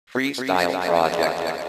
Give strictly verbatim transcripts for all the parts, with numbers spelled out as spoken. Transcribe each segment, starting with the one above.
Freestyle Project.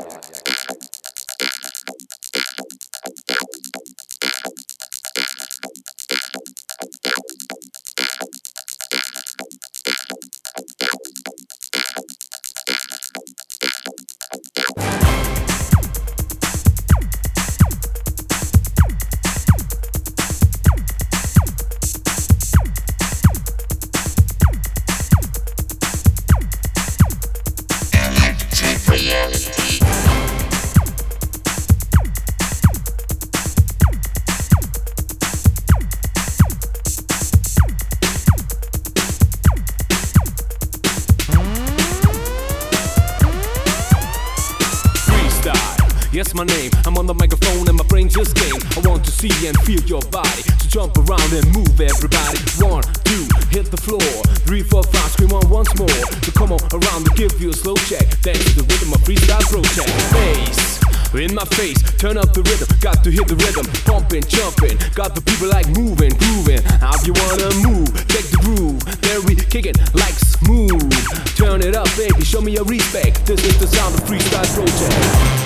Yes, my name, I'm on the microphone and my brain just came. I want to see and feel your body, so jump around and move everybody. One, two, hit the floor. Three, four, five, scream on once more. So come on around and give you a slow check. Dance to the rhythm of freestyle project. Bass in my face, turn up the rhythm. Got to hit the rhythm, pumping, jumping. Got the people like moving, grooving. How you wanna move? Take the groove. There we kick it like smooth. Turn it up, baby, show me your respect. This is the sound of freestyle project.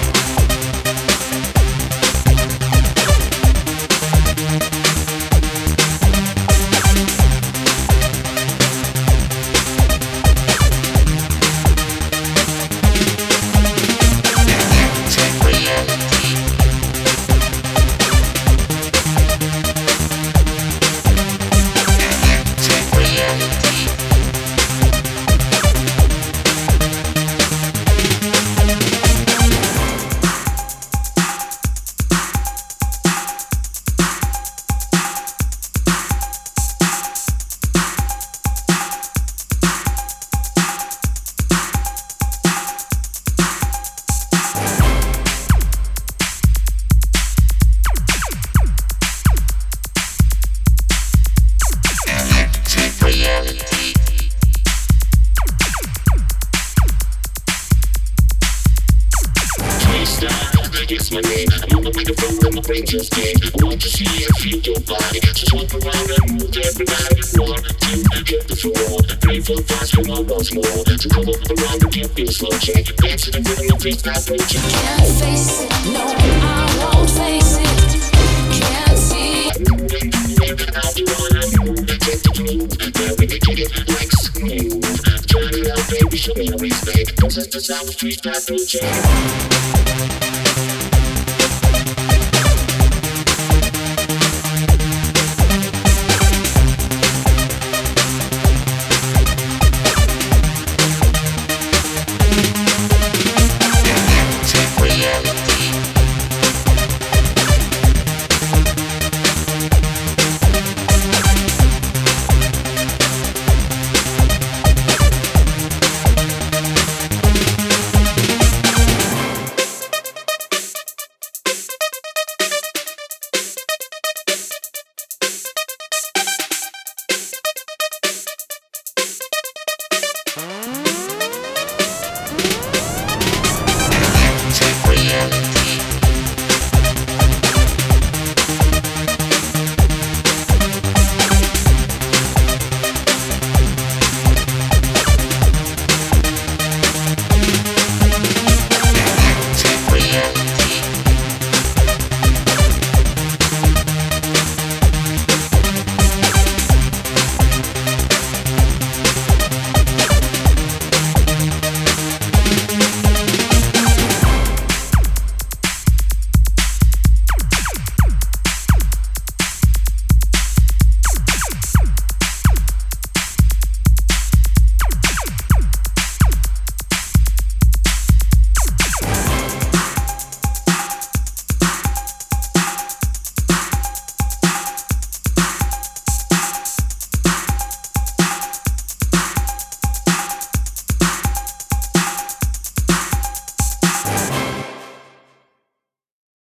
It's my name, I'm on the microphone and my brain just came. I want to see and feel your body, so jump around and move everybody. One, two, hit the floor. Three, four, five, come on once more. So come on around and give me a slow check. Dance to the rhythm of freestyle project. Can't face it, no, I won't face it. Can't see it. Moving, moving, how you wanna move? Take the groove, there we kick it like smooth. Turn it out, baby, show me your respect. This is the sound of freestyle project.